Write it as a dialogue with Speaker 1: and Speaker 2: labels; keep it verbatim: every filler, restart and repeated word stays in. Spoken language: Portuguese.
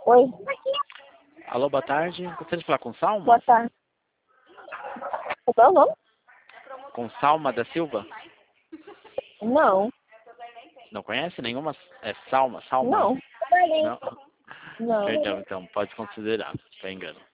Speaker 1: Oi,
Speaker 2: Alô, boa tarde. Gostaria de falar com Salma?
Speaker 1: boa tarde. Qual é o nome?
Speaker 2: Com Salma da Silva?
Speaker 1: Não,
Speaker 2: Não conhece nenhuma? É Salma, Salma?
Speaker 1: não,
Speaker 2: Não?
Speaker 1: não.
Speaker 2: Perdão, então, pode considerar. Foi engano.